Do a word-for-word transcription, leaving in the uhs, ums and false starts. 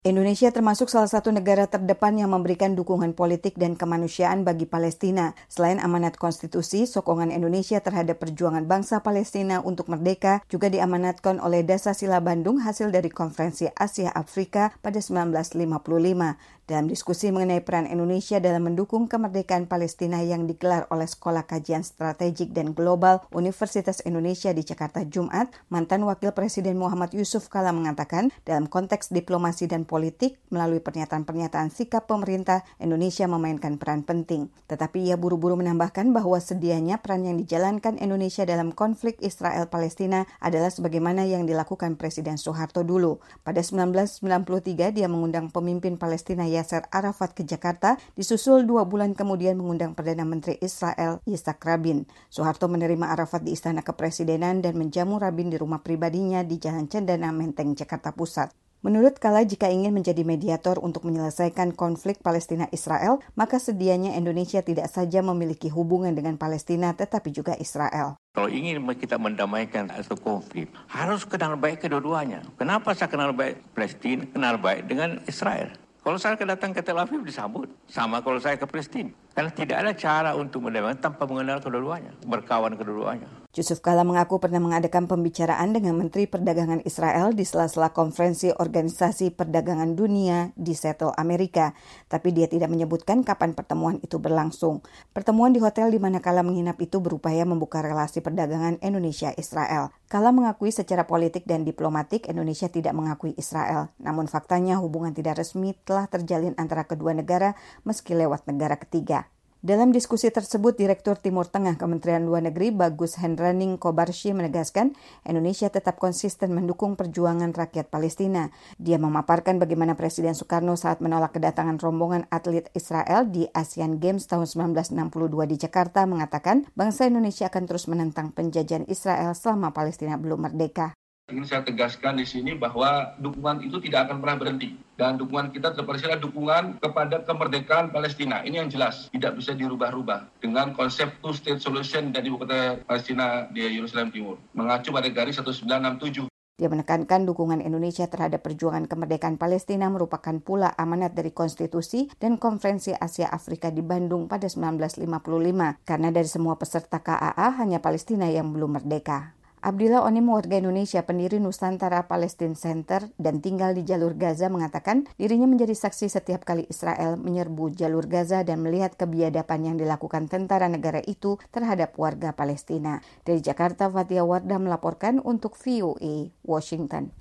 Indonesia termasuk salah satu negara terdepan yang memberikan dukungan politik dan kemanusiaan bagi Palestina. Selain amanat konstitusi, sokongan Indonesia terhadap perjuangan bangsa Palestina untuk merdeka juga diamanatkan oleh Dasar-Sila Bandung hasil dari Konferensi Asia Afrika pada sembilan belas lima puluh lima. Dalam diskusi mengenai peran Indonesia dalam mendukung kemerdekaan Palestina yang digelar oleh Sekolah Kajian Strategik dan Global Universitas Indonesia di Jakarta Jumat, mantan Wakil Presiden Muhammad Yusuf Kala mengatakan dalam konteks diplomasi dan politik, melalui pernyataan-pernyataan sikap pemerintah, Indonesia memainkan peran penting. Tetapi ia buru-buru menambahkan bahwa sedianya peran yang dijalankan Indonesia dalam konflik Israel-Palestina adalah sebagaimana yang dilakukan Presiden Soeharto dulu. Pada sembilan belas sembilan puluh tiga, dia mengundang pemimpin Palestina Yasser Arafat ke Jakarta, disusul dua bulan kemudian mengundang Perdana Menteri Israel Yitzhak Rabin. Soeharto menerima Arafat di Istana Kepresidenan dan menjamu Rabin di rumah pribadinya di Jalan Cendana Menteng, Jakarta Pusat. Menurut Kala, jika ingin menjadi mediator untuk menyelesaikan konflik Palestina-Israel, maka sedianya Indonesia tidak saja memiliki hubungan dengan Palestina, tetapi juga Israel. Kalau ingin kita mendamaikan atau konflik, harus kenal baik kedua-duanya. Kenapa saya kenal baik Palestina, kenal baik dengan Israel? Kalau saya datang ke Tel Aviv disambut, sama kalau saya ke Palestina. Karena tidak ada cara untuk mendamaikan tanpa mengenal kedua-duanya, berkawan kedua-duanya. Yusuf Kala mengaku pernah mengadakan pembicaraan dengan Menteri Perdagangan Israel di sela-sela konferensi Organisasi Perdagangan Dunia di Seattle, Amerika. Tapi dia tidak menyebutkan kapan pertemuan itu berlangsung. Pertemuan di hotel di mana Kala menginap itu berupaya membuka relasi perdagangan Indonesia-Israel. Kala mengakui secara politik dan diplomatik Indonesia tidak mengakui Israel. Namun faktanya hubungan tidak resmi telah terjalin antara kedua negara meski lewat negara ketiga. Dalam diskusi tersebut, Direktur Timur Tengah Kementerian Luar Negeri Bagus Hendraning Kobarshi menegaskan Indonesia tetap konsisten mendukung perjuangan rakyat Palestina. Dia memaparkan bagaimana Presiden Soekarno saat menolak kedatangan rombongan atlet Israel di Asian Games tahun sembilan belas enam puluh dua di Jakarta mengatakan bangsa Indonesia akan terus menentang penjajahan Israel selama Palestina belum merdeka. Ingin saya tegaskan di sini bahwa dukungan itu tidak akan pernah berhenti. Dan dukungan kita tetap adalah dukungan kepada kemerdekaan Palestina. Ini yang jelas, tidak bisa dirubah-rubah. Dengan konsep two-state solution dan ibu kota Palestina di Yerusalem Timur. Mengacu pada garis seribu sembilan ratus enam puluh tujuh. Dia menekankan dukungan Indonesia terhadap perjuangan kemerdekaan Palestina merupakan pula amanat dari Konstitusi dan Konferensi Asia Afrika di Bandung pada sembilan belas lima puluh lima. Karena dari semua peserta K A A, hanya Palestina yang belum merdeka. Abdillah Onim, warga Indonesia, pendiri Nusantara Palestine Center dan tinggal di jalur Gaza, mengatakan dirinya menjadi saksi setiap kali Israel menyerbu jalur Gaza dan melihat kebiadaban yang dilakukan tentara negara itu terhadap warga Palestina. Dari Jakarta, Fatia Wardah melaporkan untuk V O A Washington.